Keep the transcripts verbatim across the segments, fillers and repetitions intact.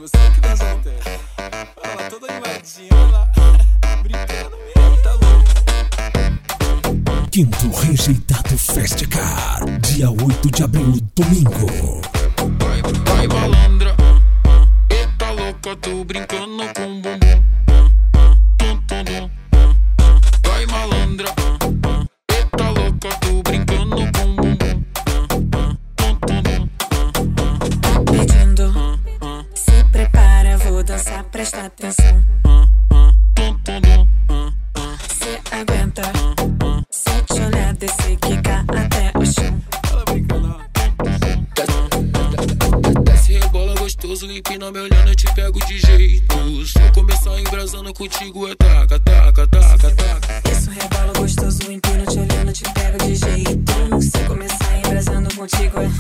você que dança no tempo. Olha lá, toda animadinha, olha lá. Brincando mesmo, tá louco. Quinto Rejeitado Festicar, dia oito de abril, domingo. Vai, vai malandra, eita louca, tô brincando com o bumbum. Tum, tum, tum. Vai malandra, eita louca, tô brincando com o bumbum. Tum, tum, tum. Tá pedindo, se prepara, vou dançar, presta atenção. Tum, tum, tum. Cê aguenta, se eu te olhar, descer, quicar até o chão. Olha brincando, ó. Desce, rebola gostoso, empina me olhando, eu te pego de jeito. Se eu começar embrasando contigo, é taca, taca, taca, taca. Isso rebola gostoso, empino, te olhando, te pego de jeito. Se começar embrasando contigo, é...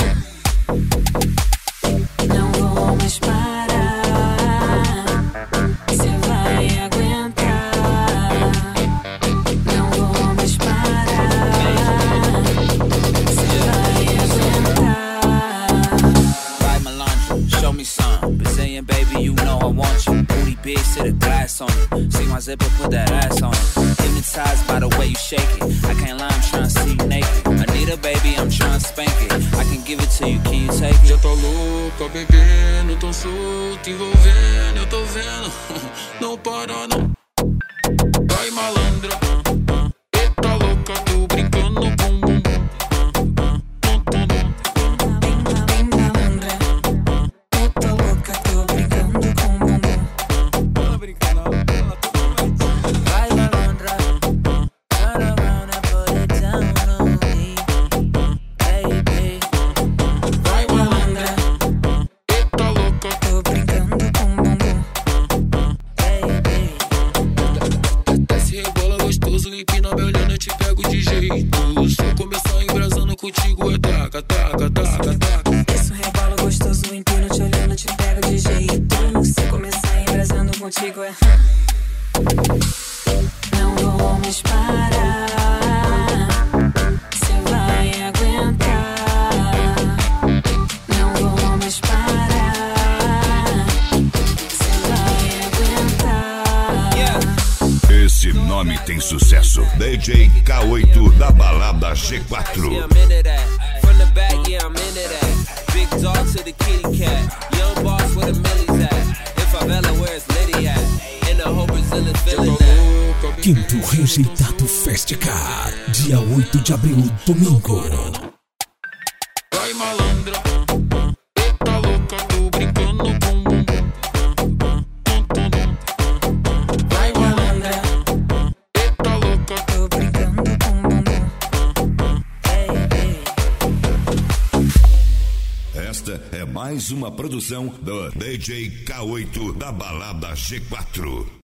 Não vou mais parar, cê vai aguentar. Não vou mais parar, cê vai aguentar. Vai malandro, show me some. Brazilian baby, you know I want you. Booty big, sit a glass on it. See my zipper, put that ass on it. Hypnotized by the way you shake it. I can't lie, I'm tryna see you naked. Anita baby, I'm tryna spank it. I can give it to you, can you take it? Já tá louca, bebendo, tão solto, envolvendo, eu tô vendo. Não para não. Vai malandra, eita louca, tô brincando com o bumbum. Tum, tum, tum. Bem, bem malandra, eu tô louca, tô brincando com o bumbum. Olha brincando, ó. Olha lá, toda animadinha. Vai malandra, turn around and put it down on me, baby. Vai malandra, eita louca. Tô brincando com o bumbum. Desce, rebola gostoso, empina me olhando, eu te pego de jeito. Se eu começar embrasando contigo, é taca, taca, taca, taca. Isso rebola gostoso, empino, te olhando, te pego de jeito. Se começar embrasando contigo, é... Não vou mais parar, cê vai aguentar. Não vou mais parar, cê vai aguentar. Esse nome tem sucesso. D J K oito da Balada G quatro. Yeah, I'm into that. From the back, yeah, I'm into that. Big dog to the kitty cat. Young boss where the millies at. In favela, where it's Liddy at. In the whole Brazilian feeling that. Quinto Rejeitado Festicar, dia oito de abril, domingo. Vai malandra, eita louca, tô brincando com o bumbum. Tum, tum, tum. Vai malandra, eita louca. Tô brincando com o bumbum. Esta é mais uma produção do D J K oito da Balada G quatro.